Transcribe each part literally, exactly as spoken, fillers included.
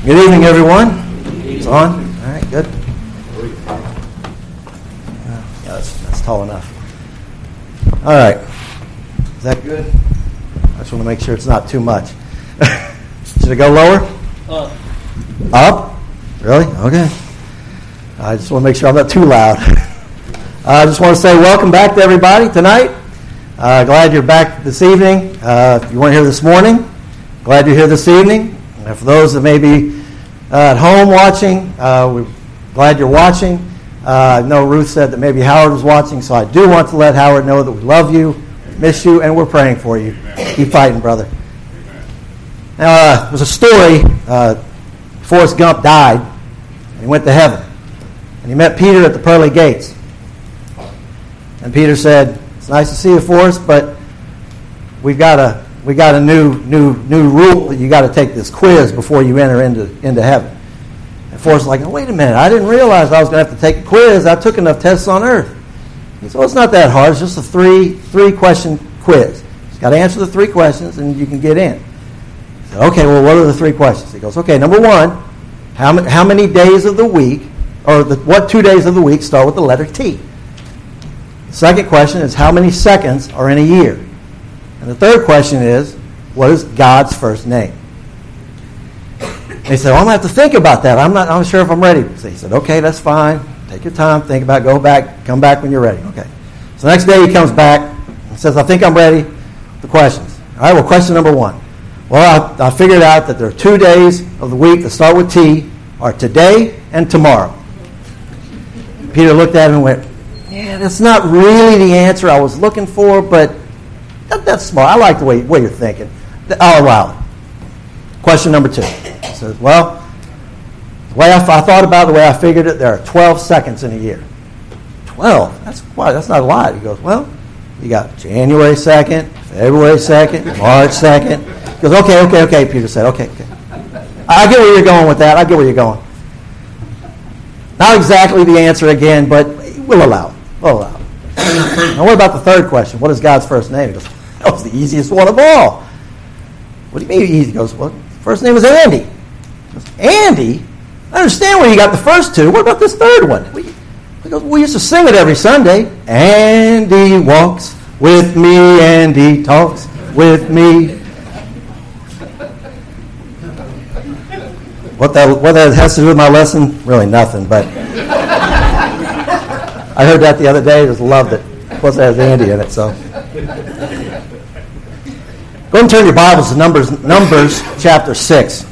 Good evening, everyone. It's on? All right, good. Uh, yeah, that's, that's tall enough. All right. Is that good? I just want to make sure it's not too much. Should it go lower? Up. Up? Really? Okay. I just want to make sure I'm not too loud. I just want to say welcome back to everybody tonight. Uh, glad you're back this evening. Uh, if you weren't here this morning, glad you're here this evening. And for those that may be uh, at home watching, uh, we're glad you're watching. Uh, I know Ruth said that maybe Howard was watching, so I do want to let Howard know that we love you, miss you, and we're praying for you. Amen. Keep fighting, brother. Uh, there's a story. Uh, Forrest Gump died, and he went to heaven. And he met Peter at the pearly gates. And Peter said, "It's nice to see you, Forrest, but we've got a we got a new new new rule that you got to take this quiz before you enter into into heaven." And Forrest was like, "Oh, wait a minute! I didn't realize I was going to have to take a quiz. I took enough tests on Earth." He said, "Well, it's not that hard. It's just a three three question quiz. You just got to answer the three questions, and you can get in." He said, "Okay, well, what are the three questions?" He goes, "Okay, number one, how ma- how many days of the week, or the, what two days of the week start with the letter T?" The second question is, how many seconds are in a year? And the third question is, what is God's first name? And he said, "Well, I'm going to have to think about that. I'm not I'm sure if I'm ready." So he said, "Okay, that's fine. Take your time. Think about it. Go back. Come back when you're ready." Okay. So the next day he comes back and says, "I think I'm ready." The questions. All right, well, question number one. Well, I, I figured out that there are two days of the week that start with T, are today and tomorrow. Peter looked at him and went, "Yeah, that's not really the answer I was looking for, but that, that's smart. I like the way, way you're thinking. I'll allow it." Question number two. He says, "Well, the way I, I thought about it, the way I figured it, there are twelve seconds in a year." twelve? That's quite, that's not a lot. He goes, "Well, you got January second, February second, March second. He goes, "Okay, okay, okay," Peter said, okay, okay. I get where you're going with that. I get where you're going. Not exactly the answer again, but we'll allow it. We'll allow it. Now, what about the third question? What is God's first name? He goes, "That was the easiest one of all." "What do you mean easy?" He goes, "Well, first name was Andy." He goes, "Andy? I understand where you got the first two. What about this third one?" He goes, "We used to sing it every Sunday. Andy walks with me, Andy talks with me." What that what that has to do with my lesson? Really nothing, but I heard that the other day. Just loved it. Plus, it has Andy in it. So, go and turn your Bibles to Numbers, Numbers chapter six.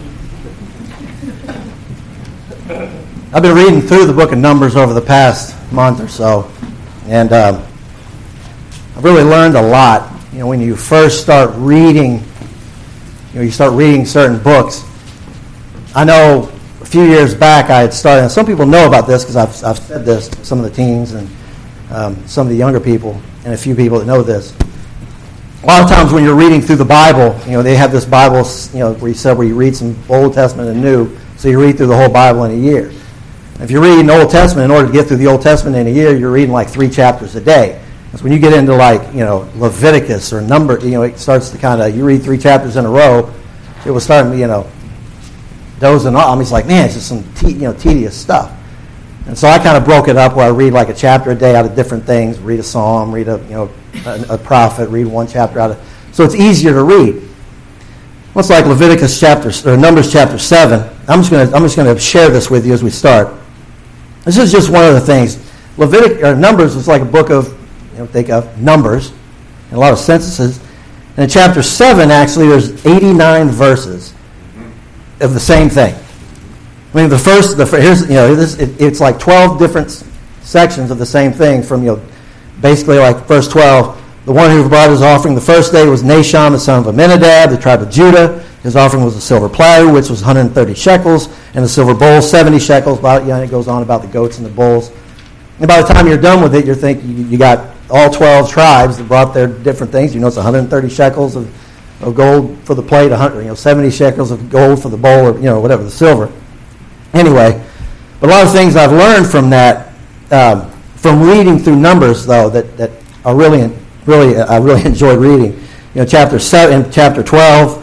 I've been reading through the book of Numbers over the past month or so, and um, I've really learned a lot. You know, when you first start reading, you know, you start reading certain books. I know a few years back I had started, and some people know about this because I've, I've said this to some of the teens and um, some of the younger people and a few people that know this. A lot of times when you're reading through the Bible, you know, they have this Bible, you know, where you said where you read some Old Testament and New, so you read through the whole Bible in a year. If you're reading the Old Testament, in order to get through the Old Testament in a year, you're reading like three chapters a day. Because when you get into like, you know, Leviticus or Number, you know, it starts to kind of, you read three chapters in a row, it was starting to, you know, dozing off. I mean, it's like, man, it's just some te- you know tedious stuff. And so I kind of broke it up where I read like a chapter a day out of different things. Read a psalm, read a you know a, a prophet, read one chapter out of. So it's easier to read. It's like Leviticus chapter or Numbers chapter seven. I'm just gonna I'm just gonna share this with you as we start. This is just one of the things. Leviticus or Numbers is like a book of you know think of numbers and a lot of censuses. And in chapter seven, actually, there's eighty-nine verses of the same thing. I mean, the first, the here's you know, this, it, it's like twelve different sections of the same thing. From you know, basically like verse twelve, the one who brought his offering the first day was Nashon, the son of Amminadab, the tribe of Judah. His offering was a silver platter, which was one hundred thirty shekels, and the silver bowl, seventy shekels. About you know, it goes on about the goats and the bulls. And by the time you're done with it, you're thinking you, you got all twelve tribes that brought their different things. You know, it's one hundred thirty shekels of of gold for the plate, one hundred, you know, seventy shekels of gold for the bowl, or you know, whatever, the silver. Anyway, but a lot of things I've learned from that, um, from reading through Numbers, though, that, that are really, really, I really enjoyed reading. You know, chapter seven, chapter twelve,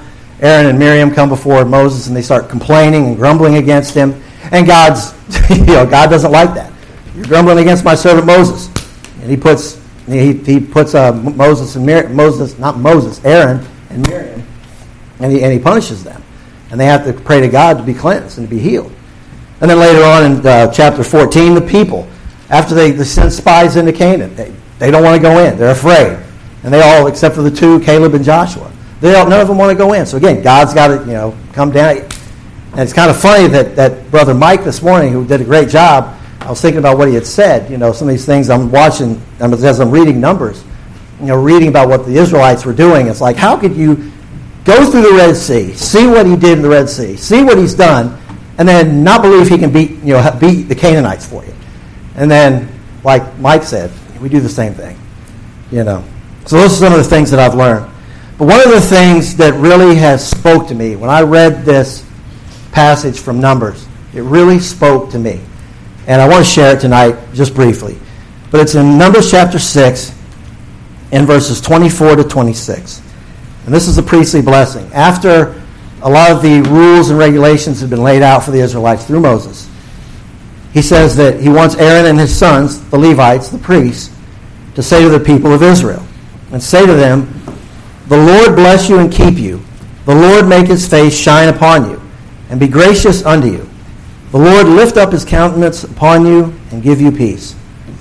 Aaron and Miriam come before Moses and they start complaining and grumbling against him. And God's, you know, God doesn't like that. You're grumbling against my servant Moses. And he puts he he puts uh, Moses and Mir- Moses, not Moses, Aaron and Miriam, and he and he punishes them. And they have to pray to God to be cleansed and to be healed. And then later on in uh, chapter fourteen, the people, after they, they send spies into Canaan, they, they don't want to go in. They're afraid. And they all, except for the two, Caleb and Joshua, they all, none of them want to go in. So again, God's got to, you know, come down. And it's kind of funny that, that Brother Mike this morning, who did a great job, I was thinking about what he had said. You know, some of these things I'm watching, as I'm reading Numbers, you know, reading about what the Israelites were doing. It's like, how could you go through the Red Sea, see what he did in the Red Sea, see what he's done, and then not believe he can beat, you know, beat the Canaanites for you? And then, like Mike said, we do the same thing, you know. So those are some of the things that I've learned. But one of the things that really has spoke to me when I read this passage from Numbers, it really spoke to me. And I want to share it tonight just briefly. But it's in Numbers chapter six, in verses twenty-four to twenty-six. And this is the priestly blessing. After a lot of the rules and regulations had been laid out for the Israelites through Moses, he says that he wants Aaron and his sons, the Levites, the priests, to say to the people of Israel, and say to them, "The Lord bless you and keep you. The Lord make his face shine upon you, and be gracious unto you. The Lord lift up his countenance upon you, and give you peace."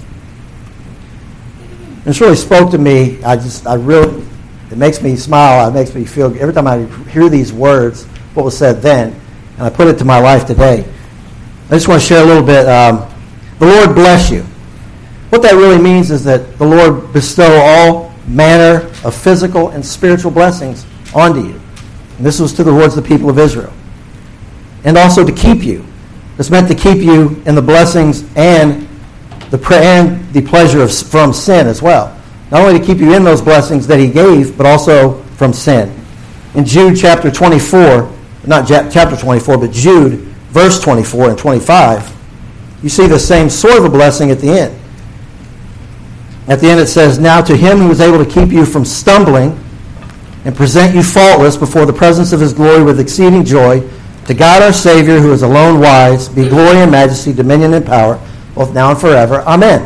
And this really spoke to me. I just, I really, it makes me smile. It makes me feel, every time I hear these words, what was said then, and I put it to my life today. I just want to share a little bit. Um, the Lord bless you. What that really means is that the Lord bestow all manner of physical and spiritual blessings onto you. And this was to the towards the people of Israel. And also to keep you. It's meant to keep you in the blessings and the pre- and the pleasure of from sin as well. Not only to keep you in those blessings that he gave, but also from sin. In Jude chapter twenty-four, not chapter twenty-four, but Jude, verse twenty-four and twenty-five, you see the same sort of a blessing at the end. At the end it says, "Now to him who is able to keep you from stumbling and present you faultless before the presence of his glory with exceeding joy, to God our Savior, who is alone wise, be glory and majesty, dominion and power, both now and forever. Amen."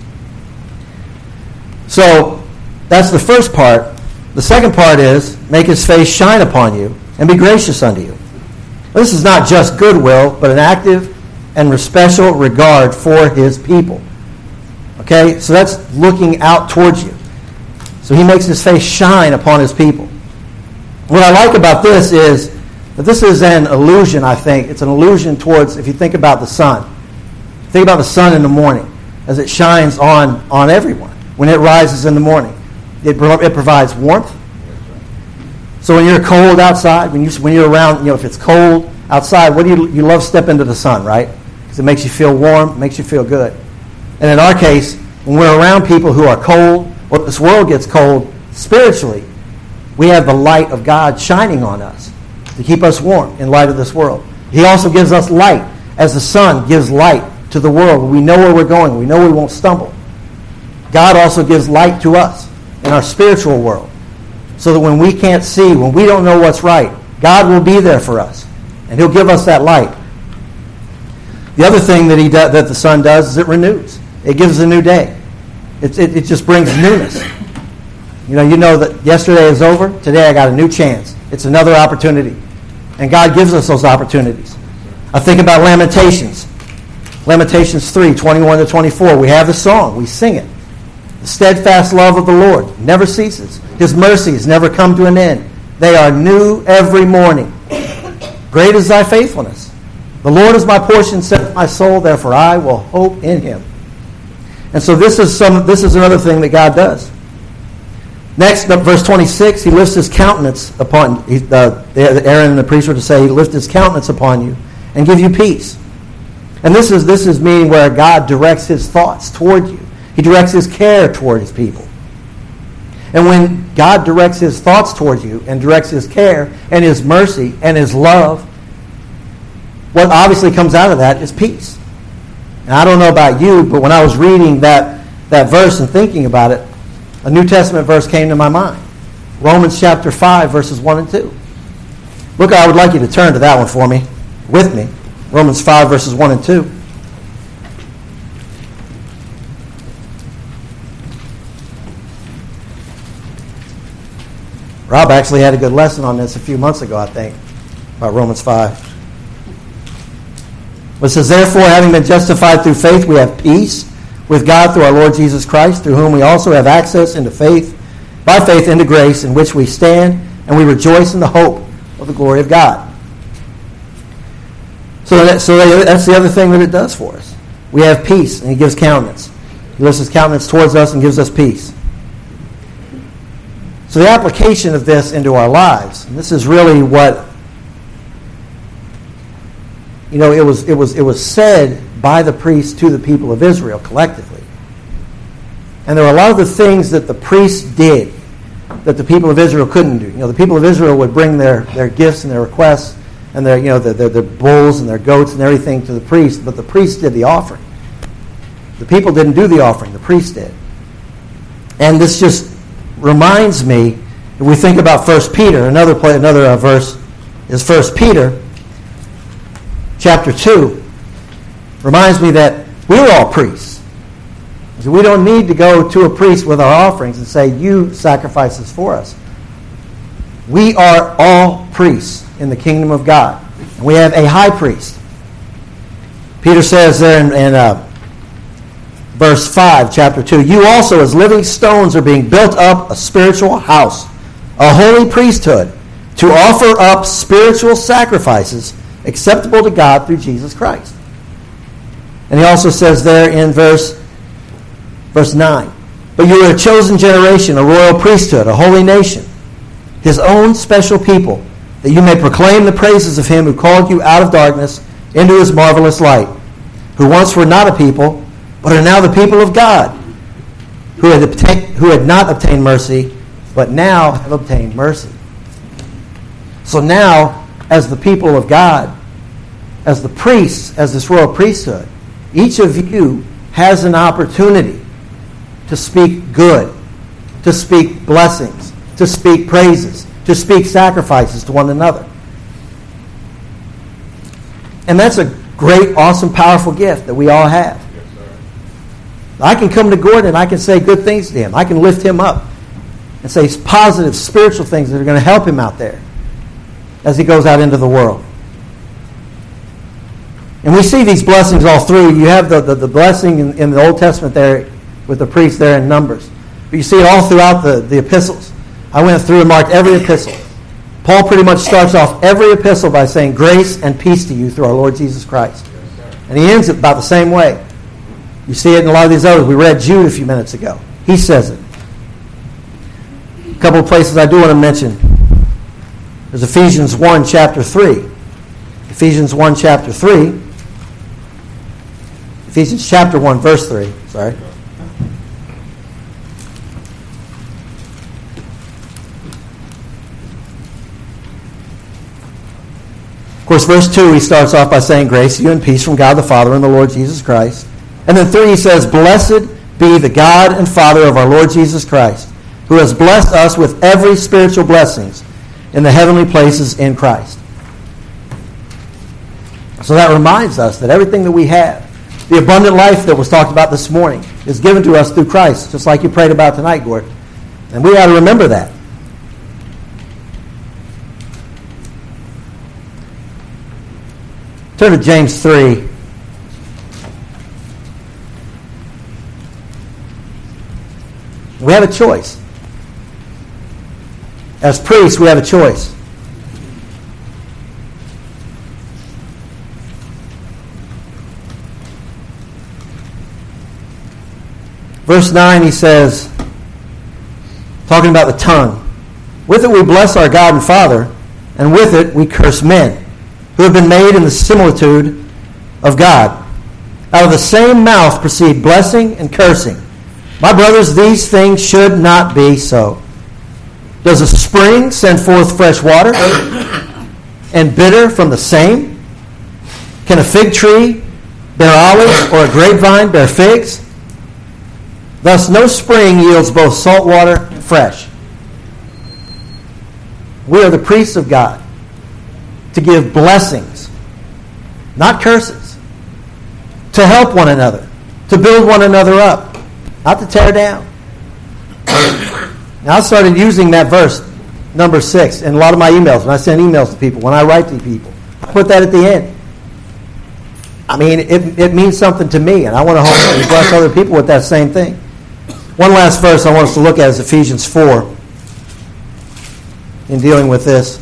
So that's the first part. The second part is, make his face shine upon you and be gracious unto you. This is not just goodwill, but an active and special regard for his people. Okay, so that's looking out towards you. So he makes his face shine upon his people. What I like about this is that this is an illusion, I think. It's an illusion towards, if you think about the sun. Think about the sun in the morning as it shines on, on everyone. When it rises in the morning, it, it provides warmth. So when you're cold outside, when, you, when you're around, you know, if it's cold outside, what do you, you love step into the sun, right? Because it makes you feel warm, makes you feel good. And in our case, when we're around people who are cold, or this world gets cold, spiritually, we have the light of God shining on us to keep us warm in light of this world. He also gives us light, as the sun gives light to the world. We know where we're going. We know we won't stumble. God also gives light to us in our spiritual world, so that when we can't see, when we don't know what's right, God will be there for us, and he'll give us that light. The other thing that he do, that the sun does is it renews. It gives a new day. It, it, it just brings newness. You know, you know that yesterday is over. Today I got a new chance. It's another opportunity. And God gives us those opportunities. I think about Lamentations. Lamentations three, twenty-one to twenty-four. We have the song. We sing it. The steadfast love of the Lord never ceases. His mercies never come to an end. They are new every morning. Great is thy faithfulness. The Lord is my portion, saith my soul, therefore I will hope in him. And so this is some. This is another thing that God does. Next, verse twenty-six, he lifts his countenance upon, he, uh, Aaron and the priest were to say, he lifts his countenance upon you and give you peace. And this is this is meaning where God directs his thoughts toward you. He directs his care toward his people. And when God directs his thoughts toward you and directs his care and his mercy and his love, what obviously comes out of that is peace. And I don't know about you, but when I was reading that, that verse and thinking about it, a New Testament verse came to my mind. Romans chapter five, verses one and two. Look, I would like you to turn to that one for me, with me. Romans five, verses one and two. Rob actually had a good lesson on this a few months ago, I think, about Romans five. It says, therefore, having been justified through faith, we have peace with God through our Lord Jesus Christ, through whom we also have access into faith, by faith into grace, in which we stand, and we rejoice in the hope of the glory of God. So, that, so that's the other thing that it does for us. We have peace, and he gives countenance. He lifts his countenance towards us and gives us peace. So the application of this into our lives, and this is really what, you know, it was it was it was said by the priests to the people of Israel collectively. And there were a lot of the things that the priests did that the people of Israel couldn't do. You know, the people of Israel would bring their, their gifts and their requests and their, you know, their, their, their bulls and their goats and everything to the priest, but the priest did the offering. The people didn't do the offering, the priest did. And this just reminds me, if we think about First Peter, another play, another uh, verse is First Peter chapter two. Reminds me that we're all priests. So we don't need to go to a priest with our offerings and say, you sacrifice this for us. We are all priests in the kingdom of God. And we have a high priest. Peter says there in, in uh, verse five, chapter two, you also as living stones are being built up a spiritual house, a holy priesthood, to offer up spiritual sacrifices acceptable to God through Jesus Christ. And he also says there in verse verse nine, but you are a chosen generation, a royal priesthood, a holy nation, his own special people, that you may proclaim the praises of him who called you out of darkness into his marvelous light, who once were not a people, but are now the people of God, who had, obtained, who had not obtained mercy, but now have obtained mercy. So now, as the people of God, as the priests, as this royal priesthood, each of you has an opportunity to speak good, to speak blessings, to speak praises, to speak sacrifices to one another. And that's a great, awesome, powerful gift that we all have. Yes, sir. I can come to Gordon and I can say good things to him. I can lift him up and say positive, spiritual things that are going to help him out there as he goes out into the world. And we see these blessings all through. You have the, the, the blessing in, in the Old Testament there with the priests there in Numbers. But you see it all throughout the, the epistles. I went through and marked every epistle. Paul pretty much starts off every epistle by saying, grace and peace to you through our Lord Jesus Christ. Yes, and he ends it about the same way. You see it in a lot of these others. We read Jude a few minutes ago. He says it. A couple of places I do want to mention. There's Ephesians one, chapter three. Ephesians one, chapter three. Ephesians chapter one, verse three. Sorry. Of course, verse two, he starts off by saying, grace to you and peace from God the Father and the Lord Jesus Christ. And then three, he says, blessed be the God and Father of our Lord Jesus Christ, who has blessed us with every spiritual blessings in the heavenly places in Christ. So that reminds us that everything that we have, the abundant life that was talked about this morning, is given to us through Christ, just like you prayed about tonight, Gord. And we ought to remember that. Turn to James three. We have a choice. As priests, we have a choice. Verse nine, he says, talking about the tongue, with it we bless our God and Father, and with it we curse men, who have been made in the similitude of God. Out of the same mouth proceed blessing and cursing. My brothers, these things should not be so. Does a spring send forth fresh water, and bitter from the same? Can a fig tree bear olives, or a grapevine bear figs? Thus no spring yields both salt water and fresh. We are the priests of God. to give blessings, not curses, to help one another, to build one another up, not to tear down. Now I started using that verse, number six, in a lot of my emails. When I send emails to people, when I write to people, I put that at the end. I mean, it, it means something to me, and I want to hopefully bless other people with that same thing. One last verse I want us to look at is Ephesians four in dealing with this.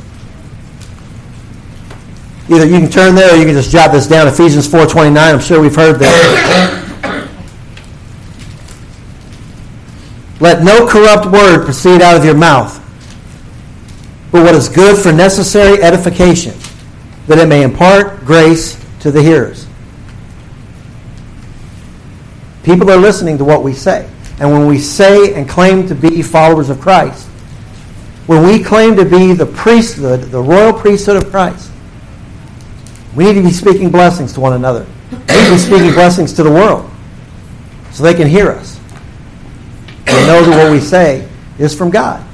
Either you can turn there or you can just jot this down. Ephesians four twenty-nine. I'm sure we've heard this. Let no corrupt word proceed out of your mouth, but what is good for necessary edification, that it may impart grace to the hearers. People are listening to what we say. And when we say and claim to be followers of Christ, when we claim to be the priesthood, the royal priesthood of Christ, we need to be speaking blessings to one another. We need to be speaking blessings to the world so they can hear us. And know that what we say is from God.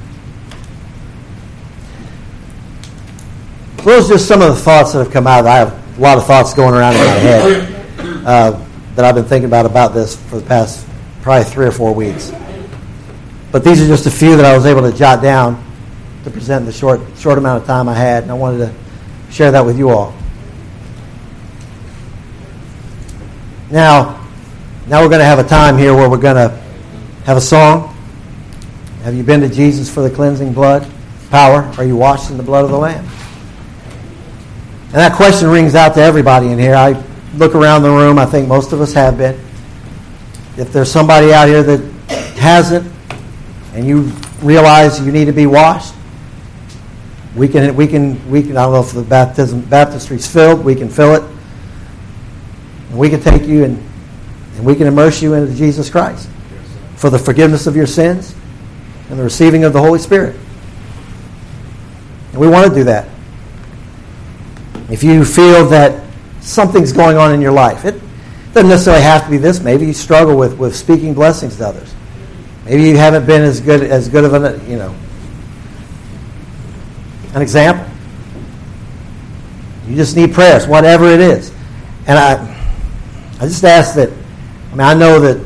So those are just some of the thoughts that have come out. I have a lot of thoughts going around in my head uh, that I've been thinking about about this for the past probably three or four weeks. But these are just a few that I was able to jot down to present in the short short amount of time I had, and I wanted to share that with you all. Now, now we're going to have a time here where we're going to have a song. Have you been to Jesus for the cleansing blood power? Are you washed in the blood of the Lamb? And that question rings out to everybody in here. I look around the room. I think most of us have been. If there's somebody out here that hasn't, and you realize you need to be washed, we can, we can, we can. I don't know if the baptism baptistry's filled. We can fill it, and we can take you and and we can immerse you into Jesus Christ for the forgiveness of your sins and the receiving of the Holy Spirit. And we want to do that. If you feel that something's going on in your life, it doesn't necessarily have to be this. Maybe you struggle with, with speaking blessings to others. Maybe you haven't been as good as good of an you know an example. You just need prayers, whatever it is. And I I just ask that. I mean, I know that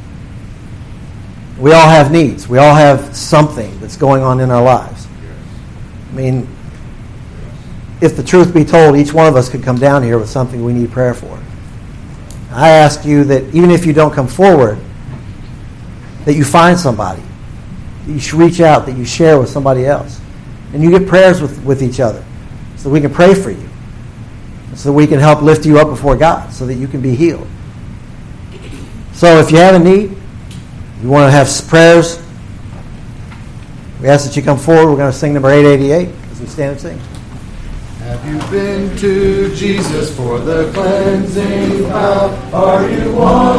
we all have needs. We all have something that's going on in our lives. I mean, if the truth be told, each one of us could come down here with something we need prayer for. I ask you that even if you don't come forward, that you find somebody, that you should reach out, that you share with somebody else. And you get prayers with, with each other so that we can pray for you, so that we can help lift you up before God, so that you can be healed. So if you have a need, you want to have prayers, we ask that you come forward. We're going to sing number eight eighty-eight as we stand and sing. Have you been to Jesus for the cleansing power? Are you one?